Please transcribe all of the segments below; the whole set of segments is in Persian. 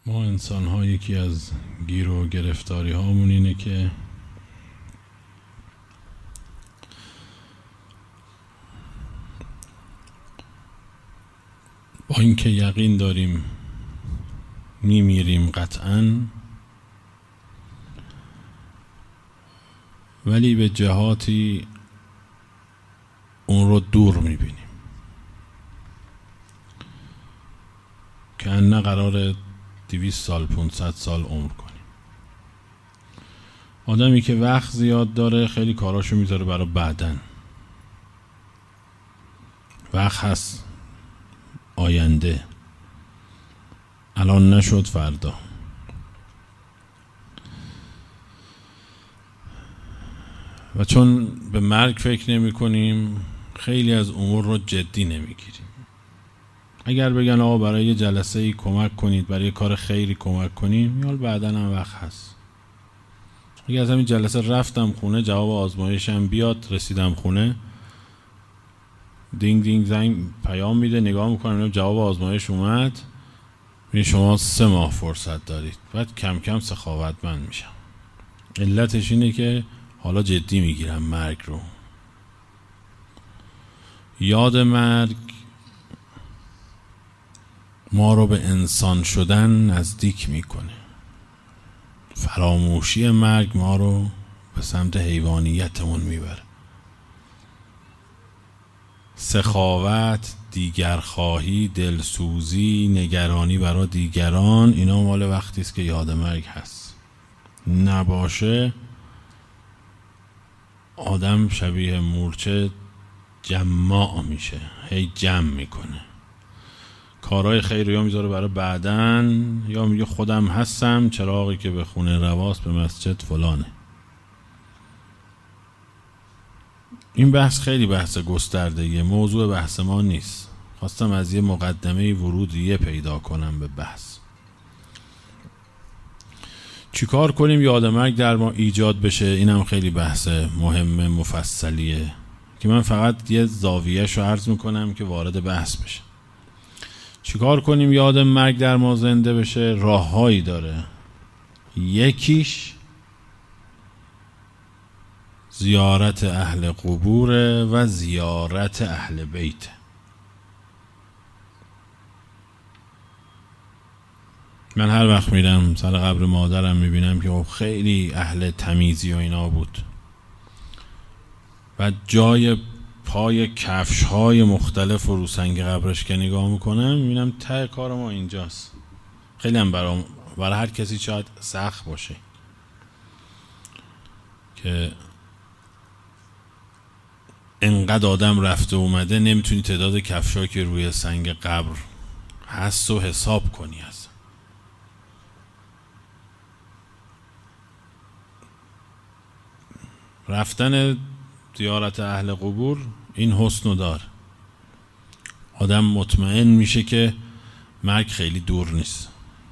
ما انسان ها یکی از گیر و گرفتاری هامون اینه که با اینکه یقین داریم میمیریم قطعاً، ولی به جهاتی اون رو دور میبینیم که نه قراره 200 سال 500 سال عمر کنیم. آدمی که وقت زیاد داره خیلی کاراشو میذاره برای بعدن. وقت هست، آینده، الان نشد فردا. و چون به مرگ فکر نمی کنیم خیلی از امور رو جدی نمیگیریم. اگر بگن آقا برای یه جلسه ای کمک کنید، برای یه کار خیری کمک کنیم، یا بعداً هم وقت هست. اگر از همین جلسه رفتم خونه، جواب آزمایشم بیاد، رسیدم خونه، دینگ دینگ زنگ پیام میده، نگاه میکنم جواب آزمایش اومد، میگه شما 3 ماه فرصت دارید. بعد کم کم سخاوتمند میشم. علتش اینه که حالا جدی میگیرم مرگ رو. یاد مرگ ما رو به انسان شدن نزدیک میکنه. فراموشی مرگ ما رو به سمت حیوانیتمون میبره. سخاوت، دیگرخواهی، دلسوزی، نگرانی برای دیگران، اینا مال وقتی است که یاد مرگ هست. نباشه آدم شبیه مورچه جماع میشه، هی جمع میکنه. کارهای خیر یا میذاره برای بعدن، یا میگه خودم هستم، چراغی که به خونه رواست به مسجد فلانه. این بحث خیلی بحث گسترده‌ایه، موضوع بحث ما نیست. خواستم از یه مقدمه ورودیه پیدا کنم به بحث. چیکار کنیم یاد مرگ در ما ایجاد بشه؟ اینم خیلی بحث مهم مفصلیه که من فقط یه زاویه‌اش رو عرض میکنم که وارد بحث بشه. چیکار کنیم یاد مرگ در ما زنده بشه؟ راههایی داره. یکیش زیارت اهل قبور و زیارت اهل بیت. من هر وقت میرم سر قبر مادرم میبینم که خیلی اهل تمیزی و اینا بود و جای پای کفش های مختلف و رو سنگ قبرش که نگاه میکنم میبینم ته کار ما اینجاست. خیلی هم برای هر کسی شاید سخت باشه که انقدر آدم رفته اومده نمیتونی تعداد کفش‌ها که روی سنگ قبر هست و حساب کنی. هست رفتن زیارت اهل قبور این حسنو داره. آدم مطمئن میشه که مرگ خیلی دور نیست.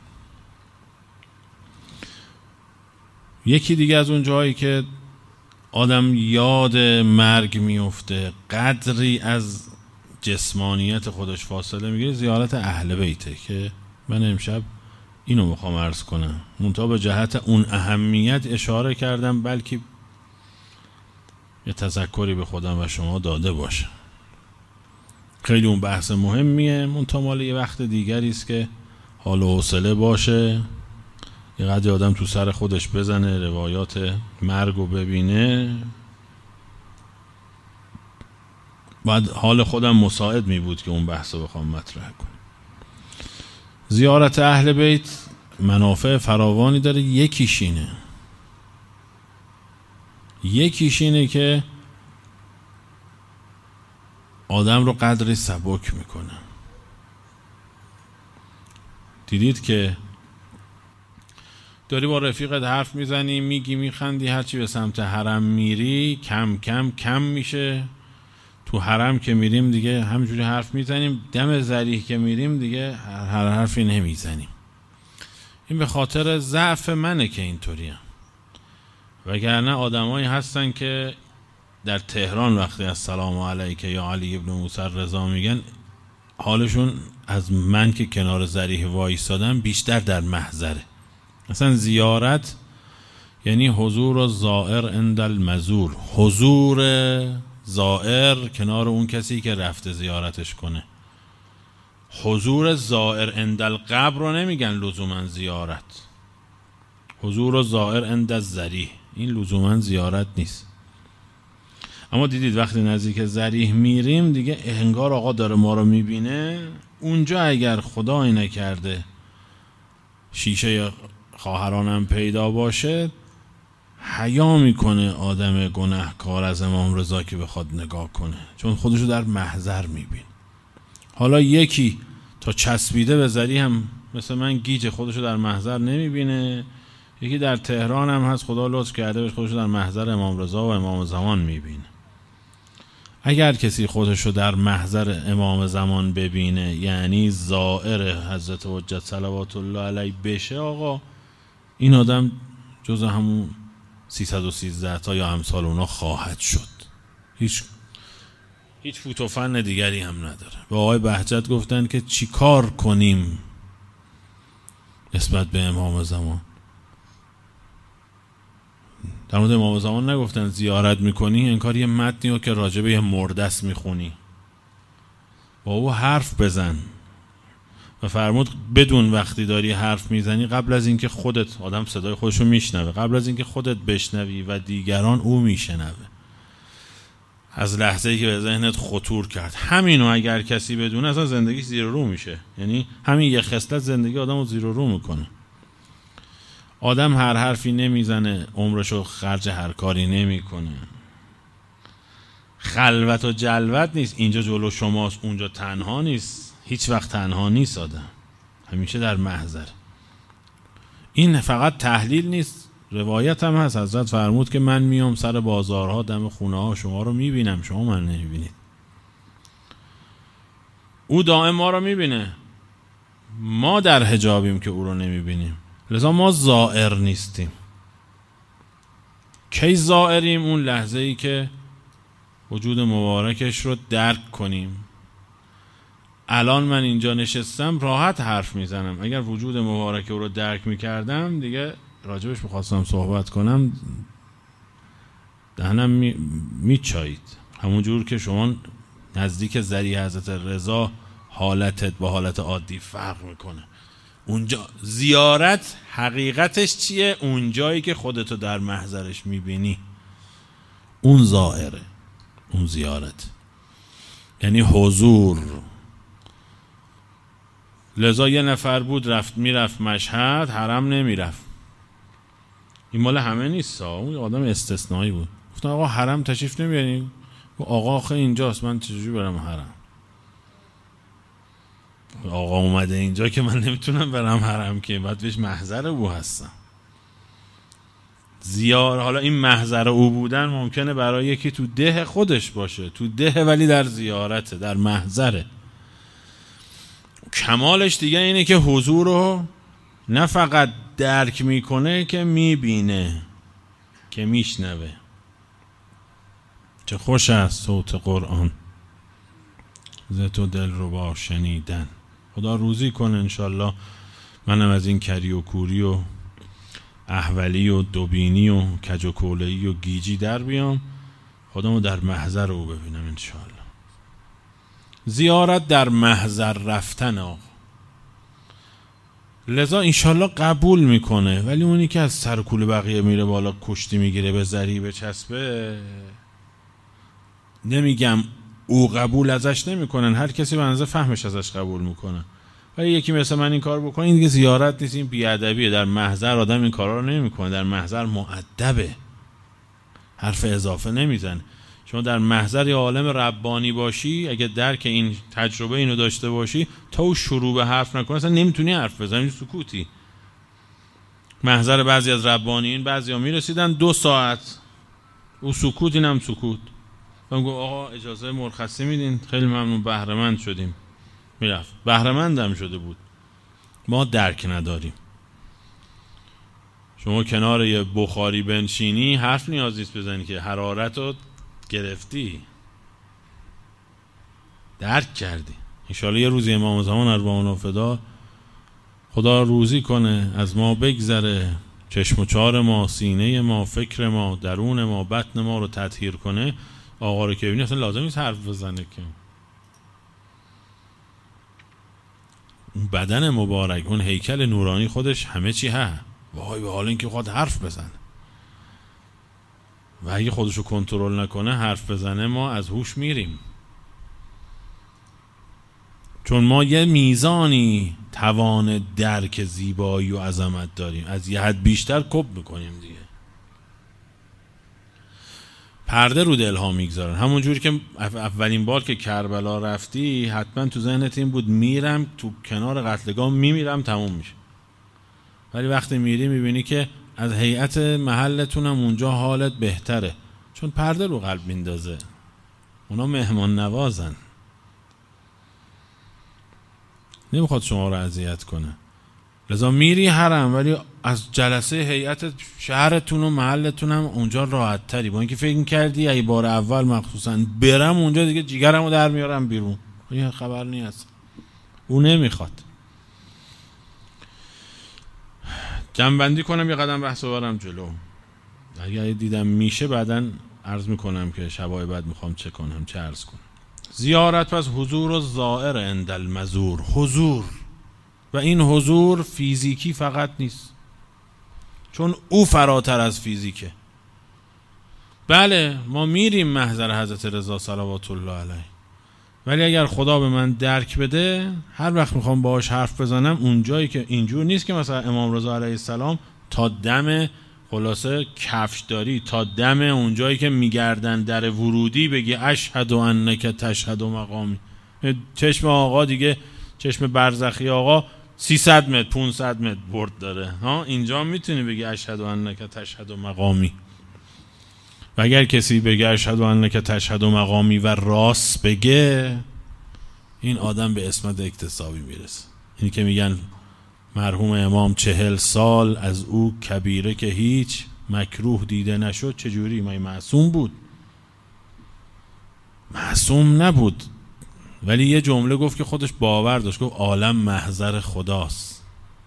یکی دیگه از اون جایی که آدم یاد مرگ میفته، قدری از جسمانیت خودش فاصله میگیره، زیارت اهل بیته که من امشب اینو میخوام عرض کنم. منتها به جهت اون اهمیت اشاره کردم بلکه یه تذکری به خودم و شما داده باشه. خیلی اون بحث مهمیه، منتها مال یه وقت دیگری است که حال و حوصله باشه، یه قدر آدم تو سر خودش بزنه، روایات مرگ رو ببینه. بعد حال خودم مساعد می بود که اون بحث رو بخوام مطرح کنم. زیارت اهل بیت منافع فراوانی داره. یکیش اینه که آدم رو قدری سبک میکنه. دیدید که داری با رفیقت حرف میزنی، میگی میخندی، هرچی به سمت حرم میری کم کم کم میشه. تو حرم که میریم دیگه همجوری حرف میزنیم، دم ذریح که میریم دیگه هر حرفی نمیزنیم. این به خاطر ضعف منه که اینطوریم. وگرنه آدمایی هستن که در تهران وقتی السلام علیک یا علی ابن موسی رضا میگن حالشون از من که کنار ذریح وایسادم بیشتر در محضره. مثلا زیارت یعنی حضور زائر عند المزور، حضور زائر کنار اون کسی که رفته زیارتش کنه. حضور زائر عند القبر رو نمیگن لزوما زیارت، حضور زائر عند الضریح این لزوما زیارت نیست. اما دیدید وقتی نزدیک ضریح میریم دیگه انگار آقا داره ما رو میبینه. اونجا اگر خدای نکرده شیشه خواهرانم پیدا باشه، حیا میکنه آدم گناهکار از امام رضا که بخواد نگاه کنه، چون خودشو در محضر میبین. حالا یکی تا چسبیده به ضریح هم مثل من گیج خودشو در محضر نمیبینه، یکی در تهران هم هست خدا لطف کرده بهش خودشو در محضر امام رضا و امام زمان میبینه. اگر کسی خودشو در محضر امام زمان ببینه، یعنی زائر حضرت حجت صلوات الله علیه بشه، آقا این آدم جز همون 313 تا یا امثال اونا خواهد شد. هیچ فوت و فن دیگری هم نداره. به آقای بهجت گفتن که چی کار کنیم نسبت به امام زمان. در مورد امام زمان نگفتن زیارت میکنی انکار یه متنی رو که راجبه یه مردس میخونی با او حرف بزن و فرمود بدون وقتی داری حرف میزنی قبل از اینکه خودت، آدم صدای خودشو میشنوه، قبل از اینکه خودت بشنوی و دیگران او میشنوه، از لحظه‌ای که به ذهنت خطور کرد. همینو اگر کسی بدونه اصلا زندگیش زیر و رو میشه. یعنی همین یه خصلت زندگی آدمو زیر و رو میکنه. آدم هر حرفی نمیزنه، عمرشو خرج هر کاری نمیکنه. خلوت و جلوت نیست، اینجا جلو شماست اونجا تنها نیست، هیچ وقت تنها نیست آدم، همیشه در محضر. این فقط تحلیل نیست، روایت هم هست. حضرت فرمود که من میام سر بازارها دم خونه ها شما رو میبینم، شما من نمیبینید. او دائم ما رو میبینه، ما در حجابیم که او رو نمیبینیم، لذا ما زائر نیستیم. کی زائریم؟ اون لحظه ای که وجود مبارکش رو درک کنیم. الان من اینجا نشستم راحت حرف میزنم، اگر وجود مبارک او رو درک میکردم دیگه راجبش بخواستم صحبت کنم دهنم میچایید. همون جور که شما نزدیک ذریح حضرت رضا حالتت با حالت عادی فرق میکنه. اونجا زیارت حقیقتش چیه؟ اون جایی که خودتو در محضرش میبینی اون زائره، اون زیارت یعنی حضور. لذا یه نفر بود میرفت مشهد، حرم نمیرفت. این مال همه نیست، اون آدم استثنایی بود. گفتن آقا حرم تشریف نمیاریم؟ آقا آخه اینجاست، من چجوری برم حرم؟ آقا اومده اینجا که من نمیتونم برم حرم، که باید بهش محضر او هستم. حالا این محضر او بودن ممکنه برای یکی تو ده خودش باشه، تو ده ولی در زیارته، در محضره. کمالش دیگه اینه که حضور رو نه فقط درک میکنه که میبینه، که میشنوه. چه خوش است صوت قرآن ز تو دل رو با شنیدن. خدا روزی کنه انشالله منم از این کری و کوری و احولی و دوبینی و کج و کوله‌ای و گیجی در بیام، خودمو در محضر او ببینم انشالله. زیارت در محضر رفتن آقا. لذا انشالله قبول میکنه، ولی اونی که از سر کول بقیه میره بالا کشتی میگیره به ذریح بچسبه، نمیگم او قبول ازش نمیکنن، هر کسی به اندازه فهمش ازش قبول میکنن. ولی یکی مثل من این کار بکنه، این دیگه زیارت نیست، این بیادبیه. در محضر آدم این کارا رو نمیکنه، در محضر مؤدبه، حرف اضافه نمیزنه. شما در محضر یه عالم ربانی باشی، اگه درک این تجربه اینو داشته باشی، تا او شروع به حرف نکنه اصلا نمیتونی حرف بزنی، سکوتی. محضر بعضی از ربانیین بعضی ها میرسیدن 2 ساعت او سکوت، اینم سکوت. من گفت آقا اجازه مرخصی میدین؟ خیلی ممنون، بهره‌مند شدیم. میرفت، بهره‌مندم شده بود. ما درک نداریم. شما کنار یه بخاری بنشینی حرف نیاز نیست بزنی که حرارت رو گرفتی، درک کردی. انشالله یه روزی امام زمان ارواحنا فدا خدا روزی کنه، از ما بگذره، چشم و چار ما، سینه ما، فکر ما، درون ما، بطن ما رو تطهیر کنه. آقا رو که ببینی اصلا لازم نیست حرف بزنه که اون بدن مبارک، اون هیکل نورانی خودش همه چی هست. وای به حال اینکه خود حرف بزنه و اگه خودشو کنترل نکنه حرف بزنه ما از هوش میریم، چون ما یه میزانی توان درک زیبایی و عظمت داریم، از یه حد بیشتر کب میکنیم دیگه. پرده رو دلها میگذارن. همون جوری که اولین بار که کربلا رفتی حتما تو ذهنت این بود میرم تو کنار قتلگاه میمیرم تموم میشه، ولی وقتی میری میبینی که از هیئت محلتونم اونجا حالت بهتره، چون پرده رو قلب میندازه. اونا مهمان نوازن، نمیخواد شما رو اذیت کنه، لذا میری حرم ولی از جلسه هیئت شهرتون و محلتون هم اونجا راحت تری. با اینکه فکر کردی ای بار اول مخصوصا برم اونجا دیگه جیگرمو در میارم بیرون، این خبر نیست، اون نمیخواد. جمع‌بندی کنم یه قدم بحث ببرم جلو، اگه دیدم میشه بعداً عرض میکنم که شبای بعد میخوام چه کنم، چه عرض کنم. زیارت پس حضور و زائر عند المزور، حضور، و این حضور فیزیکی فقط نیست، چون او فراتر از فیزیکه. بله ما میریم محضر حضرت رضا صلوات الله علیه، ولی اگر خدا به من درک بده هر وقت میخوام باهاش حرف بزنم اونجایی که اینجور نیست که مثلا امام رضا علیه السلام تا دم خلاصه کفش داری، تا دم اونجایی که میگردن در ورودی بگی اشهد انک تشهد مقامی. چشم آقا دیگه، چشم برزخی آقا 300 متر 500 متر برد داره ها، اینجا میتونی بگی اشهد انک تشهد مقامی. و اگر کسی بگه اشهد انک تشهد مقامی و راست بگه، این آدم به اسمت اکتسابی میرسه. اینی که میگن مرحوم امام 40 سال از او کبیره که هیچ مکروه دیده نشد. چجوری؟ معصوم بود؟ معصوم نبود، ولی یه جمله گفت که خودش باور داشت، گفت عالم محضر خداست،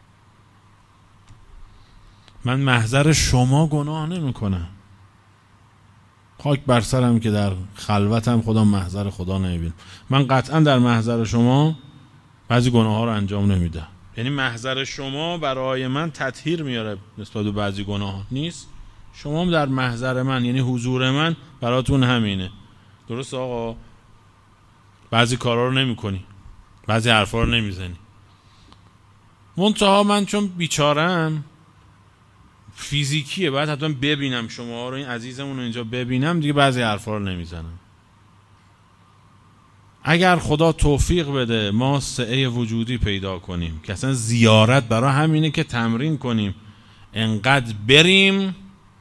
من محضر شما گناه نمی کنم، خاک بر سرم که در خلوتم خدا محضر خدا نمیبینم. من قطعا در محضر شما بعضی گناه ها رو انجام نمیدم، یعنی محضر شما برای من تطهیر میاره نسبت به بعضی گناه نیست. شما در محضر من یعنی حضور من براتون همینه. درست آقا؟ بعضی کارا رو نمی کنی، بعضی حرفا رو نمیزنی، منتها من چون بیچارم فیزیکیه باید حتما ببینم شما رو، این عزیزمون رو اینجا ببینم دیگه، بعضی حرفا رو نمیزنم. اگر خدا توفیق بده ما سعه وجودی پیدا کنیم که اصلا زیارت برای همینه که تمرین کنیم انقدر بریم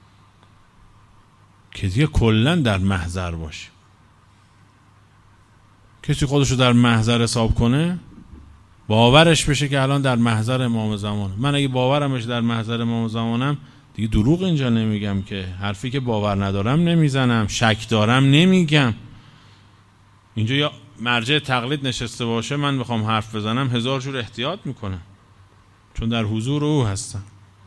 که دیگه کلن در محضر باشیم. کسی خودشو در محضر حساب کنه باورش بشه که الان در محضر امام زمانه. من اگه باورم بشه در محضر امام زمانم دیگه دروغ اینجا نمیگم که، حرفی که باور ندارم نمیزنم، شک دارم نمیگم. اینجا یا مرجع تقلید نشسته باشه من بخوام حرف بزنم 1000 جور احتیاط میکنم، چون در حضور او هستم.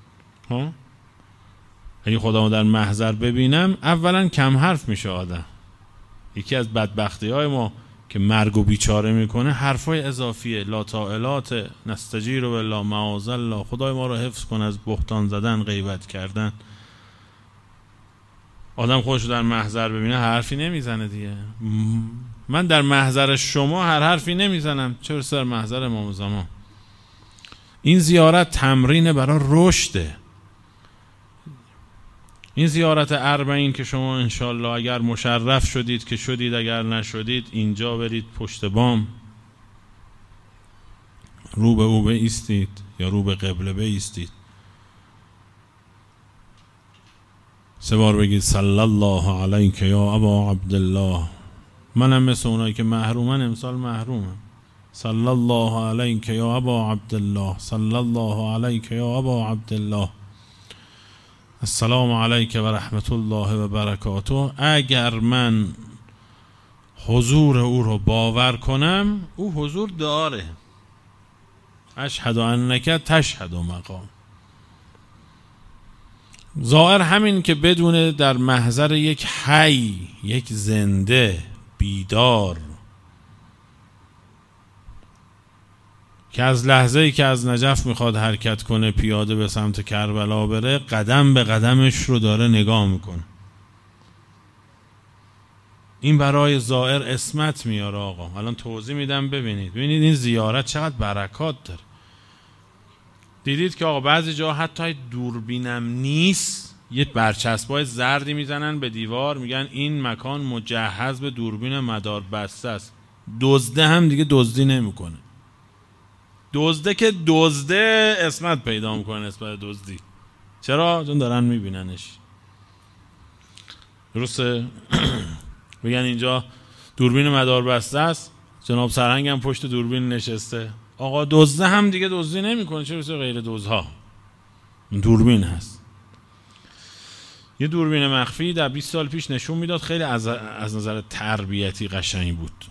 اگه خودمو در محضر ببینم اولا کم حرف میشه آدم. یکی از بدبختی های ما که مرگ و بیچاره میکنه حرفای اضافیه، لا طائلات نستجیر بالله معاذ الله، خدای ما رو حفظ کن از بهتان زدن، غیبت کردن. آدم خودشو در محضر ببینه حرفی نمیزنه دیگه. من در محضر شما هر حرفی نمیزنم، چرا در محضر امام زمان؟ این زیارت تمرین برای رشده. این زیارت 40 که شما انشالله اگر مشرف شدید که شدید، اگر نشدید اینجا برید پشت بام، رو به او بایستید یا رو به قبله بایستید، 3 بار بگید صلی الله علیک یا ابا عبدالله. منم مثل اونایی که محرومن امسال محرومم. صلی الله علیک یا ابا عبدالله، صلی الله علیک یا ابا عبدالله، السلام علیک و رحمت الله و برکاته. اگر من حضور او رو باور کنم، او حضور داره. اشهد انک تشهد مقام. ظاهر همین که بدونه در محضر یک حی، یک زنده بیدار، که از لحظه‌ای که از نجف میخواد حرکت کنه پیاده به سمت کربلا بره، قدم به قدمش رو داره نگاه میکنه. این برای زائر اسمت میاره. آقا الان توضیح میدم ببینید این زیارت چقدر برکات داره. دیدید که آقا بعضی جا حتی دوربینم نیست، یه برچسبای زردی میزنن به دیوار، میگن این مکان مجهز به دوربین مدار بسته است. دزده هم دیگه دزدی نمیکنه. دزده که دزده اسمت پیدا میکنه نسبت دزدی. چرا؟ چون دارن میبیننش. درسته؟ بگن اینجا دوربین مدار بسته است، جناب سرهنگ هم پشت دوربین نشسته. آقا دزده هم دیگه دزدی نمیکنه، چه بسیار غیر دزدها. دوربین هست. یه دوربین مخفی در 20 سال پیش نشون میداد، خیلی از نظر تربیتی قشنگ بود.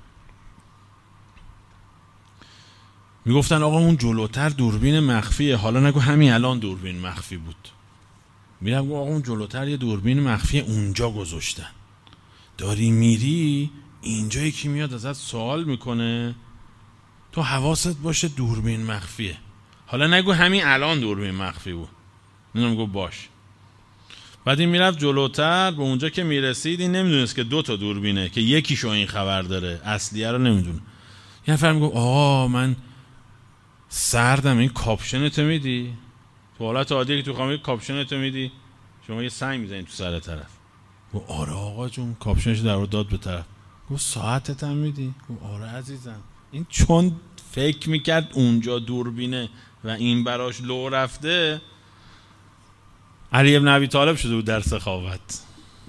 میگفتن آقا اون جلوتر دوربین مخفیه، حالا نگو همین الان دوربین مخفی بود. میگم آقا اون جلوتر یه دوربین مخفی اونجا گذاشتن، داری میری اینجا یکی میاد ازت سوال میکنه، تو حواست باشه دوربین مخفیه، حالا نگو همین الان دوربین مخفی بود. اینم گفت باش. بعد این میرفت جلوتر، به اونجا که میرسید این نمیدونست که 2 تا دوربینه، که یکیشو این خبر داره، اصلیه رو نمیدونه. یه نفر میگه آقا من سردم، این کاپشنتو میدی؟ تو حالت عادی که تو خواهی کاپشنتو میدی، شما یه سنگ میزنید تو سر طرف. گفت آره آقا جون. کاپشنش در داد به طرف. گفت ساعتت هم میدی؟ گفت آره عزیزم. این چون فکر میکرد اونجا دوربینه و این براش لو رفته، علی ابن ابی طالب شده بود در سخاوت.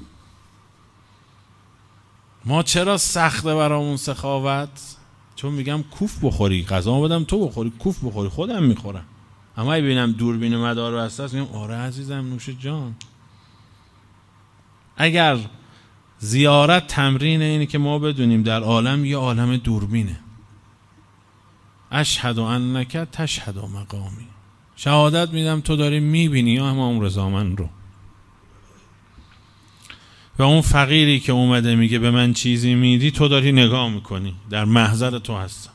ما چرا سخته برامون سخاوت؟ چون میگم کوف بخوری، غذا بدم تو بخوری، کوف بخوری خودم میخورم. اما اگه ببینم دوربین مدار بسته است، میگم آره عزیزم نوش جان. اگر زیارت تمرین اینه که ما بدونیم در عالم یه عالم دوربینه. اشهد انک تشهد مقامی. شهادت میدم تو داری میبینی یا امام رضا من رو. و اون فقیری که اومده میگه به من چیزی میدی، تو داری نگاه میکنی، در محضر تو هستم.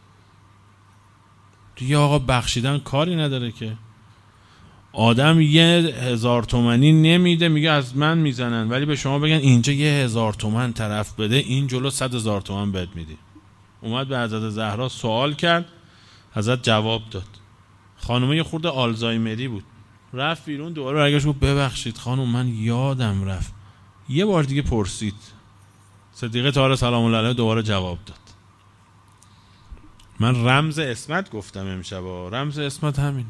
دیگه آقا بخشیدن کاری نداره که. آدم 1000 تومانی نمیده میگه از من میزنن، ولی به شما بگن اینجا 1000 تومن طرف بده، این جلو 100,000 تومن بهت میدی. اومد به حضرت زهرا سوال کرد، حضرت جواب داد. خانومه یه خورده آلزایمری بود، رفت بیرون، دوباره برگشت گفت ببخشید خانم من یادم رفت. یه بار دیگه پرسید، صدیقه طاهره سلام الله علیها دوباره جواب داد. من رمز اسمت گفتم امشب، رمز اسمت همینه.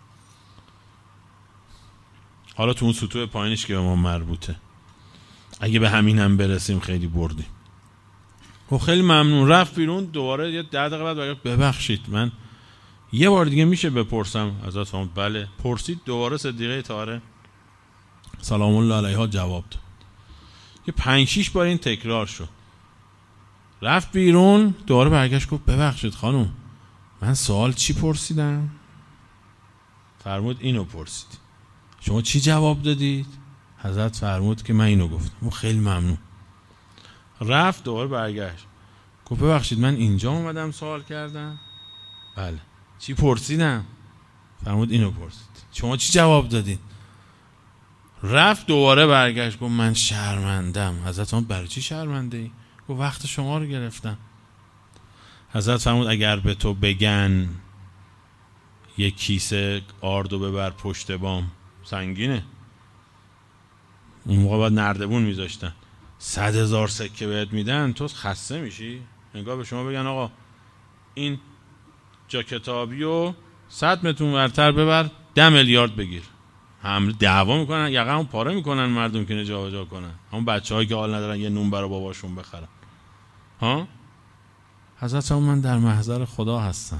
حالا تو اون سطوح پایینش که به ما مربوطه، اگه به همین هم برسیم خیلی بردیم. خب خیلی ممنون. رفت بیرون، دوباره یه 10 دقیقه بعد برگشت ببخشید من یه بار دیگه میشه بپرسم؟ حضرت فرمود بله. پرسید، دوباره صدیقه طاهره سلام الله علیها جواب داد. یه 5-6 بار این تکرار شد. رفت بیرون، دوباره برگشت گفت ببخشید خانم من سوال چی پرسیدم؟ فرمود اینو پرسید. شما چی جواب دادید؟ حضرت فرمود که من اینو گفتم. خیلی ممنون. رفت دوباره برگشت گفت ببخشید من اینجا اومدم سوال کردم. بله. چی پرسیدم؟ فرمود اینو پرسید. شما چی جواب دادید؟ رفت دوباره برگشت گفت من شرمندم. حضرت فرمود برای چی شرمنده ای؟ گفت وقت شما رو گرفتم. حضرت فرمود اگر به تو بگن یک کیسه آردو ببر پشت بام، سنگینه. اون موقع باید نردبون میذاشتن. 100,000 سکه بهت میدن، تو خسته میشی. انگار به شما بگن آقا این جا کتابی و 100 متر ورتر ببر 10 میلیارد بگیر. هم دعوا میکنن، یقه‌مو پاره میکنن مردم که جابجا کنن. همون بچه‌هایی که حال ندارن یه نون برای باباشون بخرن. ها؟ حضرت من در محضر خدا هستم.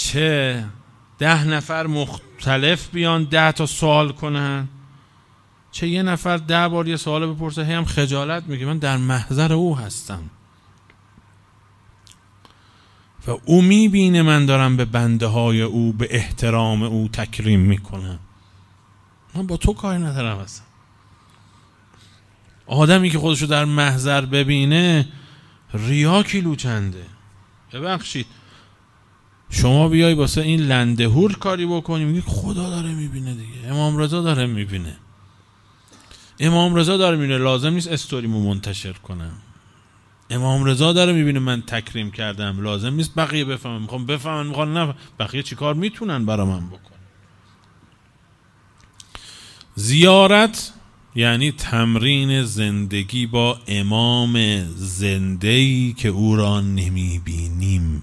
چه 10 نفر مختلف بیان 10 تا سوال کنن، چه یه نفر 10 بار یه سوال بپرسه هم خجالت میگه من در محضر او هستم و او میبینه من دارم به بنده های او به احترام او تکریم میکنم. من با تو کاری ندارم اصلا. آدمی که خودشو در محضر ببینه ریا کیلو چنده. ببخشید شما بیای واسه این لندهور کاری بکنی میگی خدا داره میبینه دیگه، امام رضا داره میبینه، امام رضا داره میبینه، لازم نیست استوریمو منتشر کنم، امام رضا داره میبینه من تکریم کردم، لازم نیست بقیه بفهمن. میخوام بفهمن میخوان نه بقیه چیکار میتونن برا من بکنن. زیارت یعنی تمرین زندگی با امام زنده‌ای که او را نمیبینیم.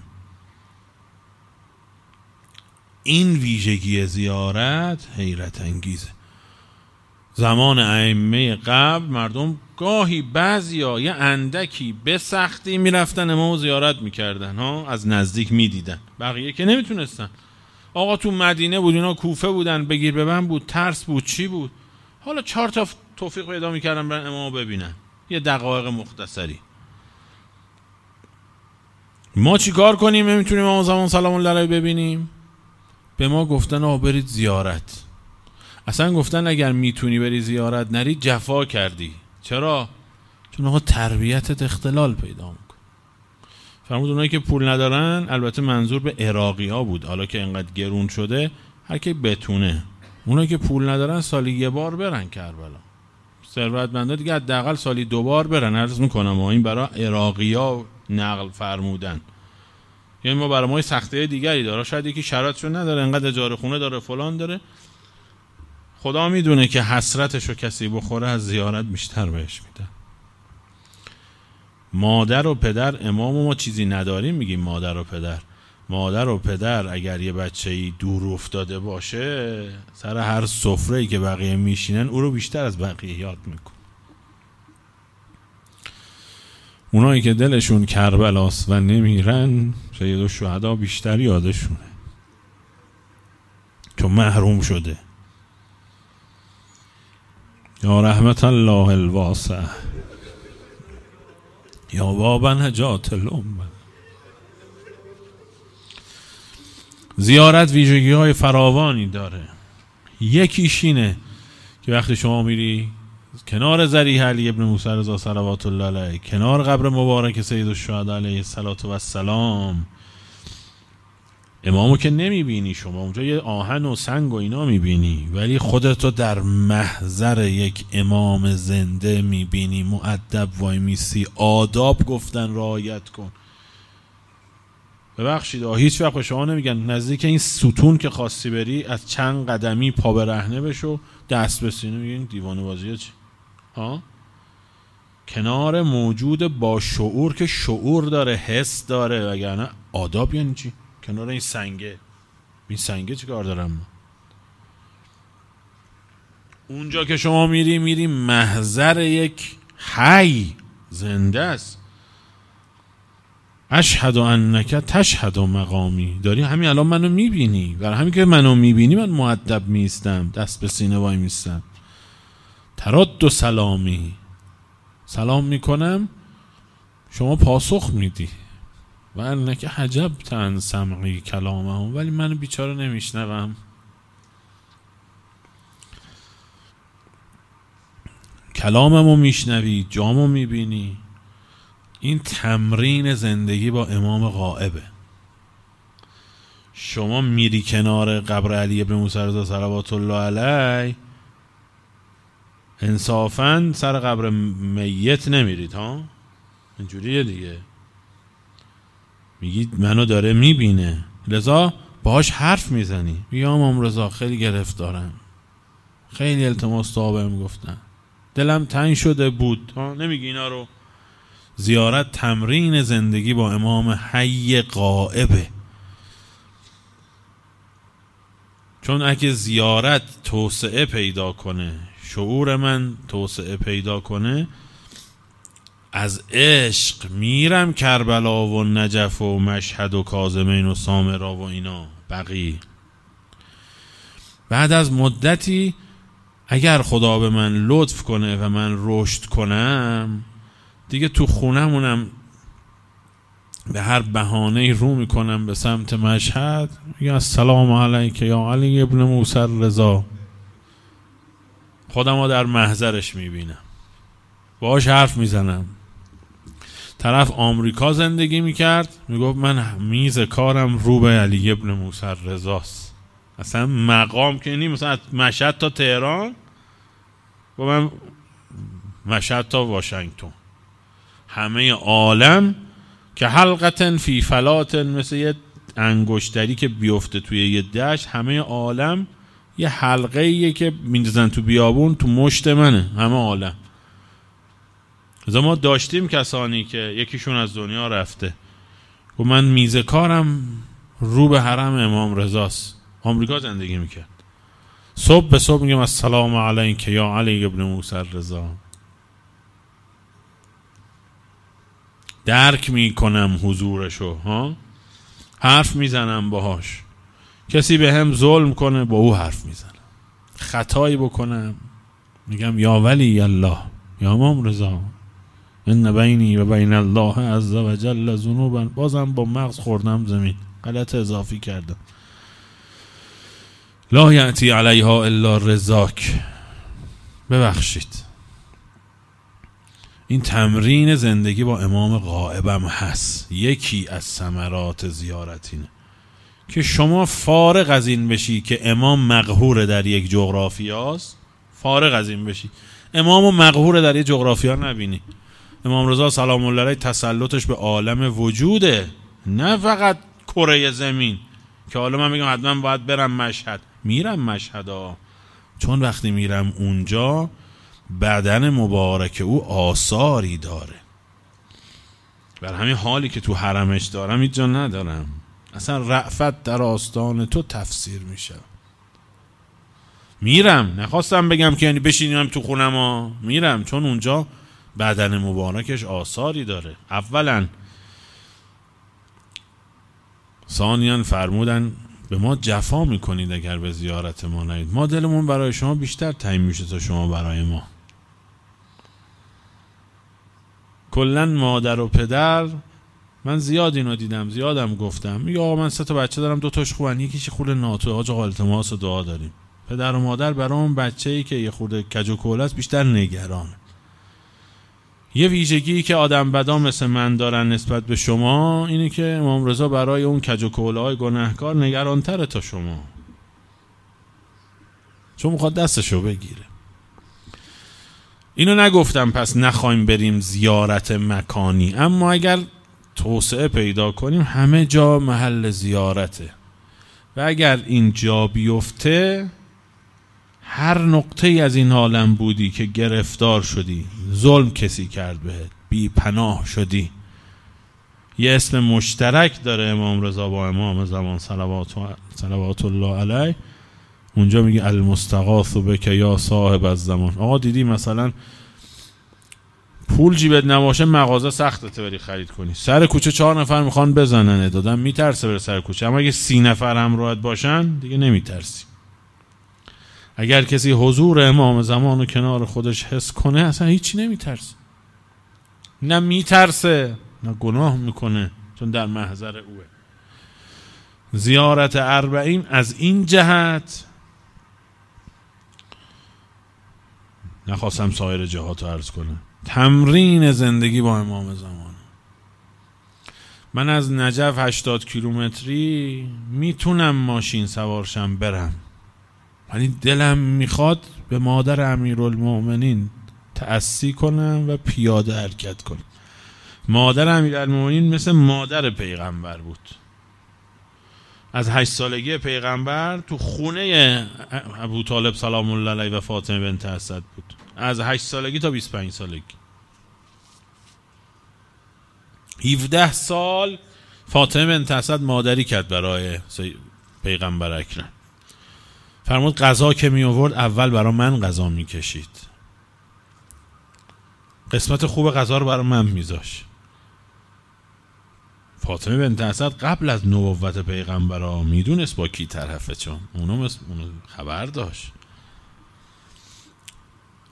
این ویژگی زیارت حیرت انگیزه. زمان ائمه قبل مردم گاهی بعضیا یه اندکی به سختی میرفتن امامو زیارت میکردن ها، از نزدیک میدیدن، بقیه که نمیتونستن. آقا تو مدینه بود، اینا کوفه بودن، بگیر ببند بود، ترس بود، چی بود، حالا 4 تا توفیق پیدا میکردن برن امامو ببینن یه دقایق مختصری. ما چی کار کنیم نمیتونیم امام زمان سلام الله علیه ببینیم؟ به ما گفتن آقا برید زیارت. اصلا گفتن اگر میتونی بری زیارت نری جفا کردی. چرا؟ چون آقا تربیتت اختلال پیدا میکنه. فرمود اونایی که پول ندارن، البته منظور به عراقی ها بود، حالا که اینقدر گرون شده هر کی بتونه، اونایی که پول ندارن سالی 1 بار برن کربلا. ثروتمندا دیگه حداقل سالی 2 بار برن. عرض میکنم این برای عراقی ها نقل فرمودن. یعنی ما برای ما سخته دیگری داره، شاید یکی شرایطشو نداره، انقدر اجاره خونه داره فلان داره، خدا میدونه که حسرتشو کسی بخوره از زیارت بیشتر بهش میده. مادر و پدر، امام ما چیزی نداریم میگیم مادر و پدر. مادر و پدر اگر یه بچه‌ای دور افتاده باشه سر هر سفره‌ای که بقیه میشینن او رو بیشتر از بقیه یاد میکنه. اونایی که دلشون کربلاست و نمیرن سید الشهدا بیشتر یادشونه چون محروم شده. یا رحمت الله الواسع یا بابا نجات الامه. زیارت ویژگی های فراوانی داره. یکیش اینه که وقتی شما میری کنار ضریح علی ابن موسی رضا صلوات الله علیه، کنار قبر مبارک سید الشهدا علیه الصلوة و السلام، امامو که نمیبینی شما، اونجا یه آهن و سنگ و اینا میبینی، ولی خودتو در محضر یک امام زنده میبینی، مؤدب وای میسی، آداب گفتن رعایت کن. ببخشید هیچ وقت به شما نمیگن نزدیک این ستون که خواستی بری از چند قدمی پا برهنه بشو دست به سینه، میگن دیوانه بازیه چی؟ کنار موجود با شعور که شعور داره، حس داره، وگرنه آداب یعنی چی؟ کنار این سنگه، این سنگه چی کار دارم؟ اونجا که شما میری محضر یک حی زنده است. اشهد انک تشهد مقامی، داری همین الان منو میبینی، برای همین که منو میبینی من مؤدب میستم، دست به سینه وای میستم. ترد و سلامی، سلام میکنم شما پاسخ میدی. و انک حجب تن سمعی کلامهم، ولی من بیچاره نمیشنوم. کلاممو میشنوی، جامو میبینی. این تمرین زندگی با امام غائبه. شما میری کنار قبر علی ابن موسی رضا صلوات الله علیه، انصافاً سر قبر میت نمیرید ها، اینجوریه دیگه، میگید منو داره میبینه، لذا باهاش حرف میزنی، میگی امام رضا خیلی گرفتارم، خیلی التماس دعا بهم گفتن، دلم تنگ شده بود، نمیگی اینا رو؟ زیارت تمرین زندگی با امام حی غائبه. چون اگه زیارت توسعه پیدا کنه، شعور من توسعه پیدا کنه، از عشق میرم کربلا و نجف و مشهد و کاظمین و سامرا و اینا بقی. بعد از مدتی اگر خدا به من لطف کنه و من رشد کنم دیگه تو خونمونم به هر بهانه‌ای رو میکنم به سمت مشهد، میگم السلام علیک یا علی ابن موسی رضا، خودمو در محضرش میبینم، باهاش حرف میزنم. طرف آمریکا زندگی میکرد، میگفت من میز کارم رو به علی ابن موسی رضاست، اصلا مقام که نی، مثلا مشهد تا تهران و من مشهد تا واشنگتن، همه عالم که حلقتن فی فلاتن، مثل یه انگشتری که بیفته توی یه دشت، همه عالم یه حلقه ایه که میندازن تو بیابون، تو مشت منه همه عالم. از ما داشتیم کسانی که یکیشون از دنیا رفته و من میز کارم رو به حرم امام رضاست، آمریکا زندگی میکرد، صبح به صبح میگم السلام علیک یا علی ابن موسی رضا، درک میکنم حضورشو، حرف میزنم باهاش. کسی به هم ظلم کنه با او حرف میزنم، خطایی بکنم میگم یا ولی الله یا امام رضا ان بینی و بین الله عز و جل ذنوبا، بازم با مغز خوردم زمین، غلط اضافی کردم. لا یأتی علیها الا رضاک، ببخشید. این تمرین زندگی با امام غائبم هست. یکی از ثمرات زیارتینه که شما فارغ از این بشی که امام مقهور در یک جغرافیاست، فارغ از این بشی امامو مقهور در یک جغرافیا نبینی. امام رضا سلام الله علیه تسلطش به عالم وجوده، نه فقط کره زمین که حالا من میگم حتما باید برم مشهد. میرم مشهدا، چون وقتی میرم اونجا بدن مبارک او آثاری داره. بر همین حالی که تو حرمش دارم هیچ جا ندارم، اصلا رأفت در آستان تو تفسیر میشه. میرم، نخواستم بگم که یعنی بشینیم تو خونم ها، میرم چون اونجا بدن مبارکش آثاری داره. اولا ثانیاً فرمودن به ما جفا میکنید اگر به زیارت ما نید، ما دلمون برای شما بیشتر تنگ میشه تا شما برای ما. کلن مادر و پدر، من زیاد اینو دیدم، زیادم گفتم، میگه آقا من 3 تا بچه دارم، 2 تاش خوبن، یکیش خورده ناتوه، آج آقا التماس و دعا داریم. پدر و مادر برای اون بچه‌ای که یه خورده کج و کوله است بیشتر نگرانه. یه ویژگی که آدم بدا مثل من دارن نسبت به شما اینه که امام رضا برای اون کج و کوله‌های گناهکار نگران‌تره تا شما، چون میخواد دستشو بگیره. اینو نگفتم پس نخوایم بریم زیارت مکانی، اما اگر توسعه پیدا کنیم همه جا محل زیارته و اگر این جا بیفته هر نقطه ای از این عالم بودی که گرفتار شدی، ظلم کسی کرد بهت، بی پناه شدی، یه اسم مشترک داره امام رضا با امام زمان صلوات الله علیه. اونجا میگه المستغاث بک یا صاحب الزمان. آقا دیدی مثلا پول جیبت نباشه مغازه سختته بری خرید کنی، سر کوچه 4 نفر میخوان بزنن، دادن میترسه بره سر کوچه، اما اگه 30 نفر همراهت باشن دیگه نمیترسی. اگر کسی حضور امام زمان رو کنار خودش حس کنه اصلا هیچی نمیترسه، نه میترسه نه گناه میکنه، چون در محضر اوه. زیارت 40 از این جهت، نخواستم سایر جهات رو عرض کنم، تمرین زندگی با امام زمان. من از نجف 80 کیلومتری میتونم ماشین سوارشم برم، ولی دلم میخواد به مادر امیرالمؤمنین تأسی کنم و پیاده حرکت کنم. مادر امیرالمؤمنین مثل مادر پیغمبر بود. از 8 سالگی پیغمبر تو خونه ابو طالب سلام الله علیه و فاطمه بنت اسد بود، از 8 سالگی تا 25 سالگی. 17 سال فاطمه بنت اسد مادری کرد برای پیغمبر اکرم. فرمود غذا که می آورد اول برای من غذا می کشید، قسمت خوب غذا رو برای من میذاشت. فاطمه بنت اسد قبل از نبوت پیغمبرها میدونست با کی طرفه، چون اونو خبر داشت.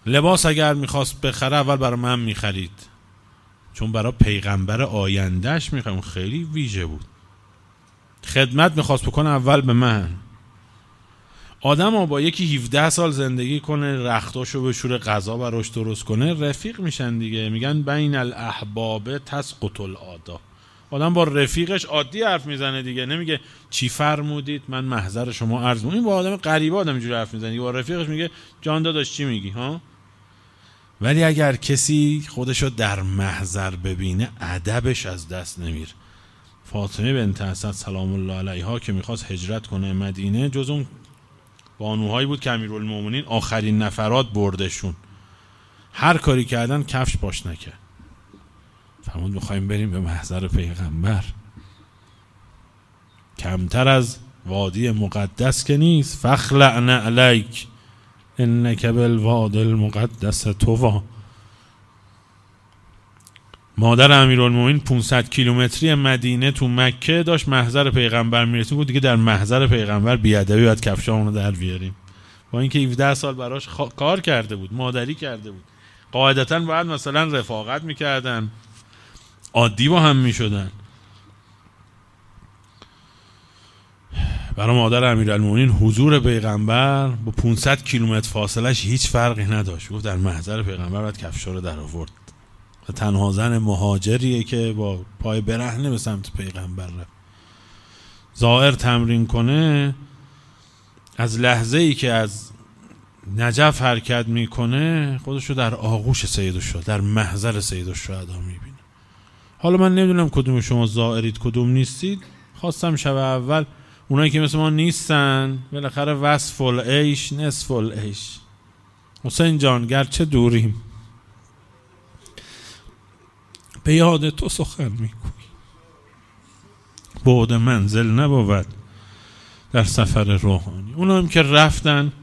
لباس اگر میخواست بخره اول برای من میخرید، چون برای پیغمبر آیندهش میخوام، خیلی ویژه بود. خدمت میخواست بکنه اول به من. آدم ها با یکی 17 سال زندگی کنه، رختاشو بشوره، غذا براش درست کنه، رفیق میشن دیگه. میگن بین الاحباب تسقط العادا. آدم با رفیقش عادی حرف میزنه دیگه، نمیگه چی فرمودید من محضر شما عرض می‌کنم. این با آدم غریبه آدم اینجوری حرف میزنه، با رفیقش میگه جان داداش چی میگی ها. ولی اگر کسی خودشو در محضر ببینه ادبش از دست نمیره. فاطمه بنت اسد سلام الله علیها که میخواست هجرت کنه مدینه، جز اون بانوهایی بود که امیرالمومنین آخرین نفرات بردشون، هر کاری کردن کفش پاش نکرد. فرمود میخوایم بریم به محضر پیغمبر، کمتر از وادی مقدس که نیست. فخلعن علیک انک بالوادی المقدس طوی. مادر امیرالمومنین 500 کیلومتری مدینه تو مکه داشت محضر پیغمبر میرسید، گفت دیگه در محضر پیغمبر بیادبی باید کفشامونو در بیاریم. با اینکه 17 سال براش کار کرده بود، مادری کرده بود. قاعدتاً باید مثلا رفاقت میکردن، عادی با هم میشدن. برای مادر امیرالمومنین حضور پیغمبر با 500 کیلومتر فاصلش هیچ فرقی نداشت. گفت در محضر پیغمبر باید کفشا رو در آورد. و تنها زن مهاجریه که با پای برهنه به سمت پیغمبر رفت. زائر تمرین کنه، از لحظه‌ای که از نجف حرکت میکنه خودشو در آغوش سیدالشهدا، در محضر سیدالشهدا میبینه. حالا من نمیدونم کدوم شما زائرید کدوم نیستید. خواستم شب اول اونایی که مثل ما نیستن، بالاخره وصف العیش نصف العیش. حسین جان گرچه دوریم به یاد تو سخن میگوی، بعد منزل نبود در سفر روحانی. اونا هم که رفتن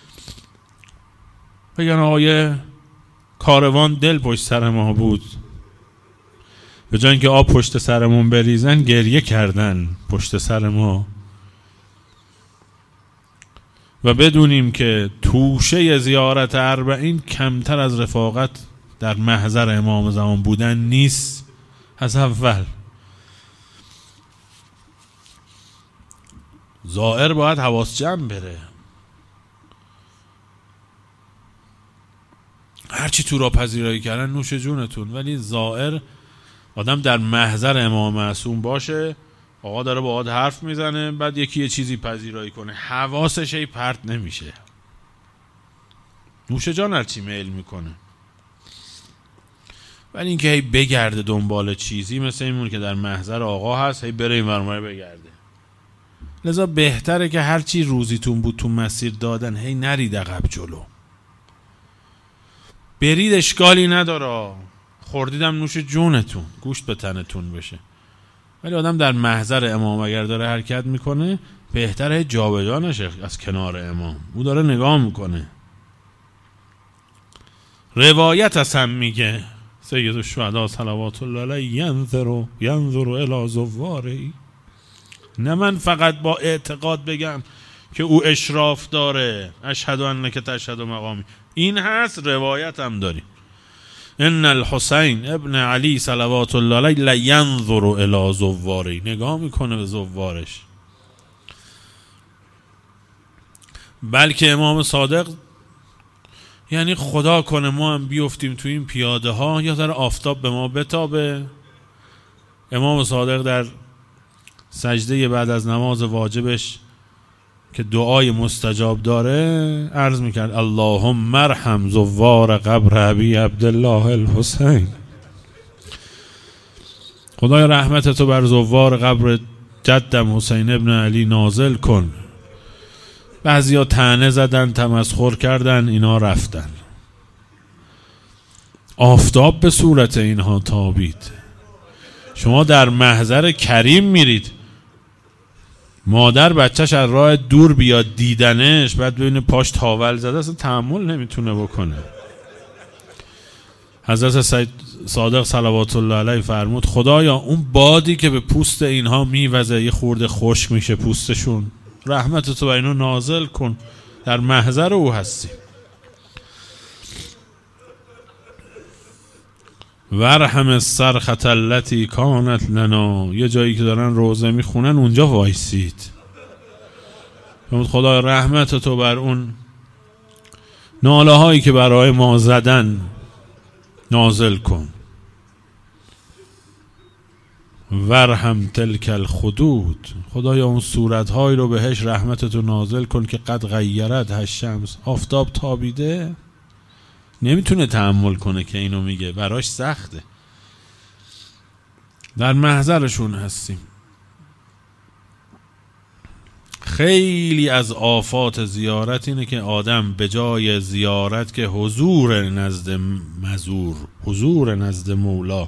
بگن آقای کاروان دل پشت سر ما بود، به جای اینکه آب پشت سرمون بریزن گریه کردن پشت سر ما. و بدونیم که توشه زیارت اربعین کمتر از رفاقت در محضر امام زمان بودن نیست. از اول زائر باید حواس جمع بره، هرچی تو را پذیرایی کردن نوش جونتون، ولی زائر آدم در محضر امام معصوم باشه، آقا داره باهات حرف میزنه، بعد یکی یه چیزی پذیرایی کنه، حواسش ای پرت نمیشه، نوش جان هرچی میل میکنه. ولی اینکه هی بگرده دنبال چیزی، مثل این که در محضر آقا هست هی بره این ورماره بگرده. لذا بهتره که هرچی روزیتون بود تو مسیر دادن هی نرید عقب جلو. برید اشکالی نداره، خوردیدم نوش جونتون، گوشت به تنتون بشه. ولی آدم در محضر امام اگر داره حرکت میکنه بهتره جابجا نشه از کنار امام، او داره نگاه میکنه. روایت از هم میگه سید الشهدا صلوات الله علیه ینظر الی زواره. نه من فقط با اعتقاد بگم که او اشراف داره، اشهد انک تشهد مقامی، این هست، روایت هم داریم. ان الحسین ابن علی صلوات الله علیه لینظر الی زواره، نگاه میکنه به زوارش. بلکه امام صادق یعنی خدا کنه ما هم بیفتیم تو این پیاده ها، یا در آفتاب به ما بتابه. امام صادق در سجده بعد از نماز واجبش که دعای مستجاب داره عرض میکرد اللهم ارحم زوار قبر ابی عبدالله الحسین. خدای رحمتتو بر زوار قبر جدم حسین ابن علی نازل کن. بعضیا طعنه زدن، تمسخر کردن، اینا رفتن. آفتاب به صورت اینها تابید. شما در محضر کریم میرید، مادر بچهش از راه دور بیاد دیدنش، بعد ببینه پاش تاول زده، اصلا تحمل نمیتونه بکنه. حضرت سید صادق صلوات الله علیه فرمود خدایا اون بادی که به پوست اینها میوزه یه خورده خشک میشه پوستشون، رحمت تو بر اینو نازل کن، در محضر او هستی. ورحم الصرخة التي کانت لنا، یه جایی که دارن روزه میخونن اونجا وایسید. خدای رحمت تو بر اون ناله هایی که برای ما زدن نازل کن. ورحم تلک الخدود، خدایا اون صورت هایی رو بهش رحمت تو نازل کن که قد غیرت الشمس، آفتاب تابیده نمیتونه تحمل کنه که اینو میگه، براش سخته. در محضرشون هستیم. خیلی از آفات زیارت اینه که آدم به جای زیارت که حضور نزد مزور، حضور نزد مولا،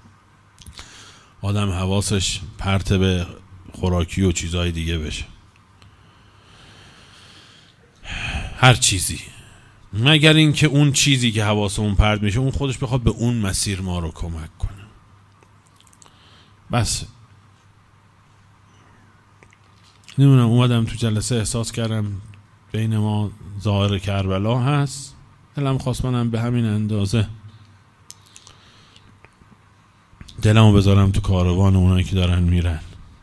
آدم حواسش پرت به خوراکی و چیزهای دیگه بشه، هر چیزی، مگر اینکه اون چیزی که حواسمون پرت میشه اون خودش بخواد به اون مسیر ما رو کمک کنه. بس نمیدونم، اومدم تو جلسه احساس کردم بین ما ظاهر کربلا هست، دلم خواست منم به همین اندازه دلمو بذارم تو کاروان اونایی که دارن میرن.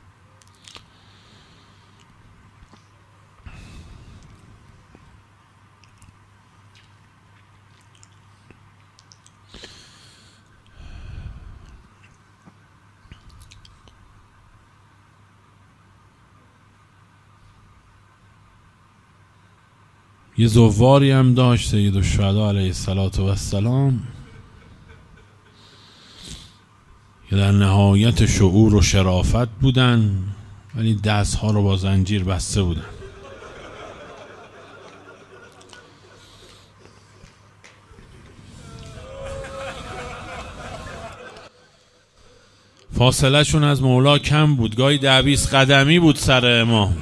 یه زواری هم داشت سید الشهدا علیه السلام که در نهایت شعور و شرافت بودن، ولی دستها رو با زنجیر بسته بودن. فاصله شون از مولا کم بود، گاهی 10-20 قدمی بود سر امام،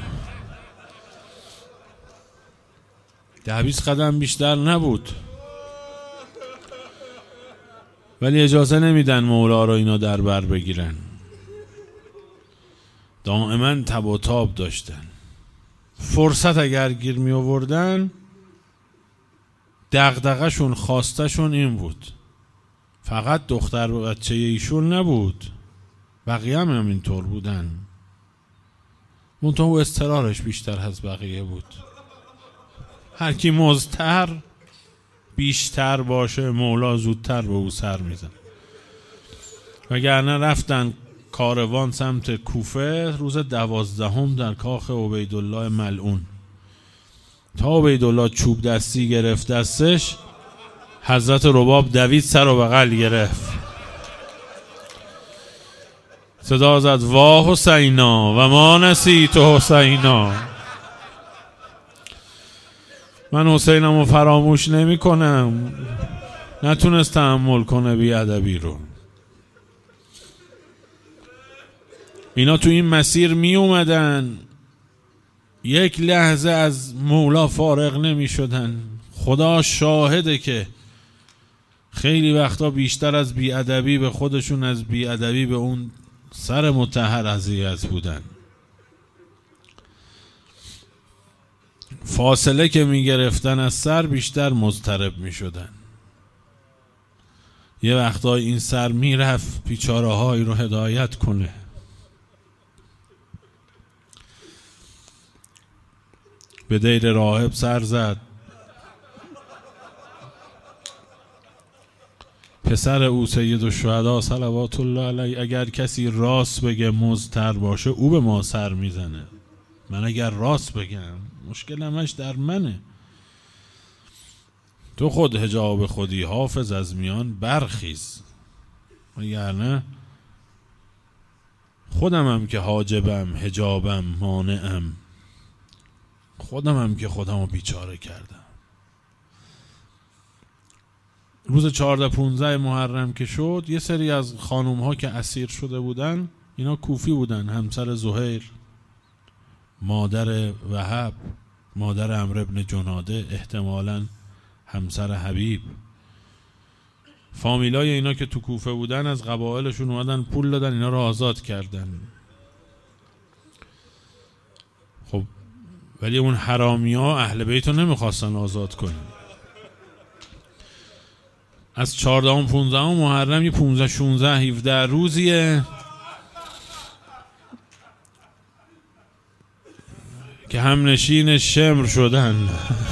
10-20 قدم بیشتر نبود، ولی اجازه نمیدن مولا رو اینا در بر بگیرن. دائما تب و تاب داشتن. فرصت اگر گیر می آوردن دغدغه شون، خواسته شون این بود، فقط دختر و بچه ایشون نبود، بقیه هم همینطور بودن، منتها او اضطرارش بیشتر از بقیه بود. هر کی مضطر بیشتر باشه مولا زودتر به او سر میزن. وگرنه رفتن کاروان سمت کوفه روز 12 در کاخ عبیدالله ملعون. تا عبیدالله چوب دستی گرفت دستش، حضرت رباب دوید سر و بغل گرفت، صدا زد وا حسینا و ما نسیت حسینا، من حسینمو فراموش نمی کنم. نتونست تحمل کنه بی ادبی رو. اینا تو این مسیر می اومدن، یک لحظه از مولا فارغ نمی شدن. خدا شاهده که خیلی وقتا بیشتر از بی ادبی به خودشون از بی ادبی به اون سر مطهر اذیت بودن. فاصله که می گرفتن از سر بیشتر مضطرب می شدن. یه وقتای این سر می رفت بیچاره هایی رو هدایت کنه. به دیر راهب سر زد، پسر او سید الشهدا صلوات الله علیه اگر کسی راست بگه مضطر باشه او به ما سر میزنه. من اگر راست بگم مشکل همش در منه. تو خود حجاب خودی، حافظ از میان برخیز. وگرنه خودم هم که حاجبم، حجابم، مانعم، خودم هم که خودم رو بیچاره کردم. روز 14-15 محرم که شد، یه سری از خانوم ها که اسیر شده بودن، اینا کوفی بودن، همسر زهیر، مادر وهب، مادر عمرو ابن جناده، احتمالاً همسر حبیب. فامیلای اینا که تو کوفه بودن از قبایلشون اومدن پول دادن اینا رو آزاد کردن. خب ولی اون حرامی ها اهل بیت رو نمیخواستن آزاد کنن. از 14 15 محرم یه 15 16 17 روزیه که همنشین شمر شدن.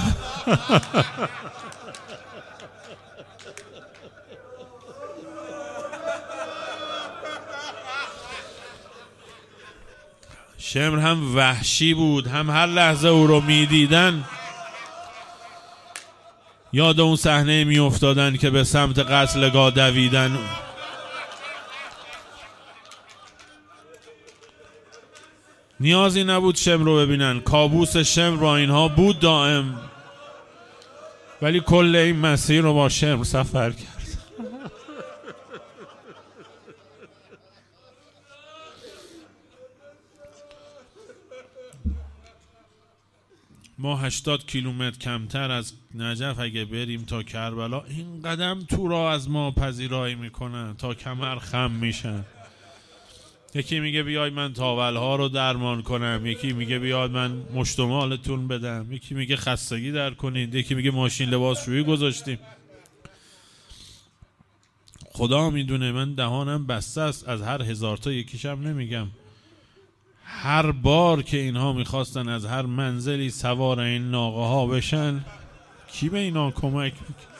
شمر هم وحشی بود، هم هر لحظه او رو میدیدن یاد اون صحنه می افتادن که به سمت قتلگاه دویدن. نیازی نبود شمر رو ببینن، کابوس شمر با اینها بود دائم، ولی کل این مسیر رو با شمر سفر کرد. ما 80 کیلومتر کمتر از نجف اگه بریم تا کربلا، این قدم تو را از ما پذیرایی میکنن تا کمر خم میشن. یکی میگه بیای من تاولها رو درمان کنم، یکی میگه بیاد من مشتمالتون بدم، یکی میگه خستگی در کنید، یکی میگه ماشین لباسشویی گذاشتیم. خدا میدونه من دهانم بسته است، از هر 1000 تا یکیشم نمیگم. هر بار که اینها میخواستن از هر منزلی سوار این ناقه ها بشن، کی به اینا کمک میکنه؟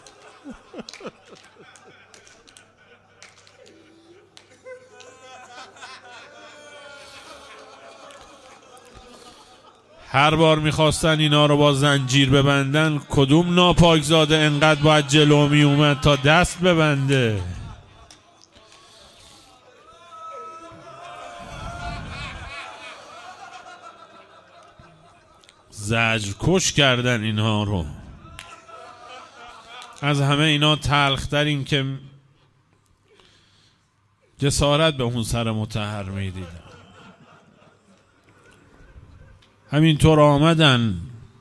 هر بار میخواستن اینا رو با زنجیر ببندن، کدوم ناپاکزاده انقدر باید جلو می اومد تا دست ببنده؟ زجر کش کردن اینها رو. از همه اینا تلختر این که جسارت به اون سر مطهر میدیدن. همینطور آمدن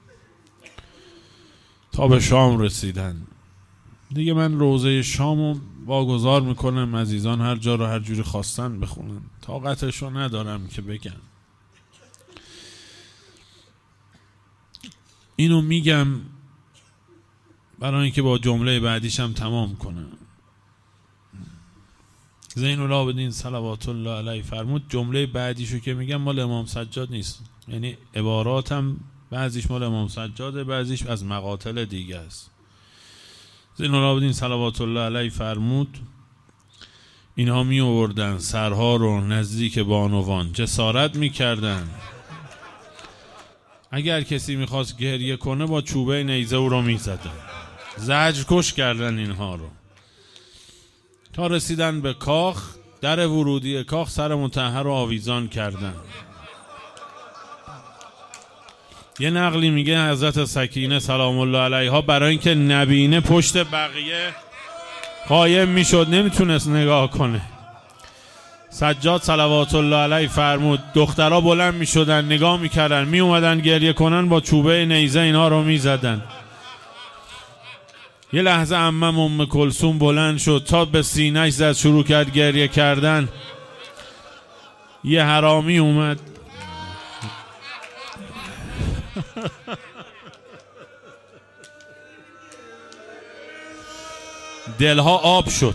تا به شام رسیدن. دیگه من روزه شامو واگذار میکنم، عزیزان هر جا رو هر جوری خواستن بخونن، طاقتشو ندارم که بگم. اینو میگم برای اینکه با جمله بعدیشم تمام کنم. زین العابدین صلوات الله علیه فرمود جمله بعدیشو که میگم مال امام سجاد نیست، یعنی عباراتم بعضیش مال امام سجاده، بعضیش از مقاتل دیگه است. زین العابدین صلوات الله علیه فرمود اینها می آوردن سرها رو نزدیک بانوان، جسارت می کردن. اگر کسی میخواست گریه کنه با چوبه نیزه او رو می زدن. زجر کش کردن اینها رو تا رسیدن به کاخ. در ورودی کاخ سر مطهر رو آویزان کردن. یه نقلی میگه حضرت سکینه سلام الله علیها برای اینکه نبینه پشت بقیه قایم میشد، نمیتونست نگاه کنه. سجاد صلوات الله علیه فرمود دخترها بلند میشدن نگاه میکردن، میومدن گریه کنن، با چوبه نیزه اینا رو میزدن. یه لحظه عمم ام کلثوم بلند شد تا به سینه‌اش زد، شروع کرد گریه کردن. یه حرامی اومد دلها آب شد.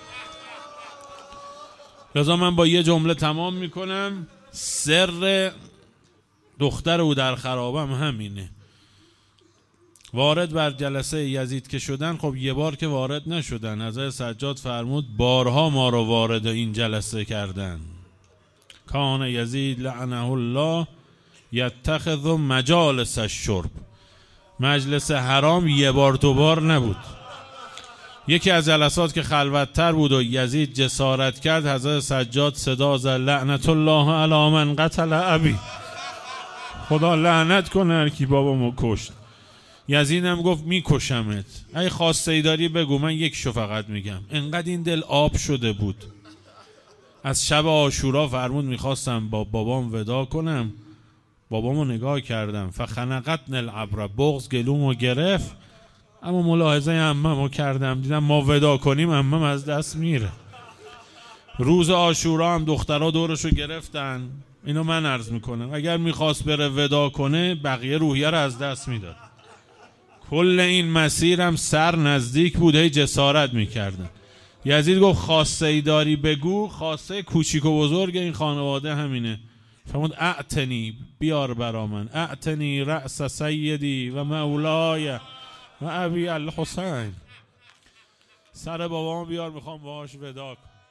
لذا من با یه جمله تمام میکنم. سر دختر او در خرابم همینه. وارد بر جلسه یزید که شدن، خب یه بار که وارد نشدن، حضرت سجاد فرمود بارها ما رو وارد این جلسه کردن. کان یزید لعنه الله یتخذ مجالس الشرب. مجلس حرام یه بار دو بار نبود. یکی از جلسات که خلوت‌تر بود و یزید جسارت کرد، حضرت سجاد صدا زد لعنت الله علی من قتل ابی. خدا لعنت کنه هر کی بابامو کشت. یزید هم گفت میکشمت، اگه خواسته ای داری بگو، من یکشو فقط میگم. انقدر این دل آب شده بود. از شب عاشورا فرمود میخواستم با بابام ودا کنم، بابامو نگاه کردم فخنقتن العبره، بغض گلومو گرفت، اما ملاحظه عممو کردم، دیدم ما ودا کنیم عمم از دست میره. روز عاشورا هم دخترها دورشو گرفتن. اینو من عرض میکنم اگر میخواست بره ودا کنه بقیه روحیه رو از دست میداد. کل این مسیرم سر نزدیک بود، هی جسارت میکردن. یزید گفت خواسته ای داری بگو، خواسته کوچیک و بزرگ این خانواده همینه. فرمود اعتنی، بیار برا من، اعتنی رأس سیدی و مولای و ابی الحسین، سر بابام بیار، میخوام باهاش ودا کنم.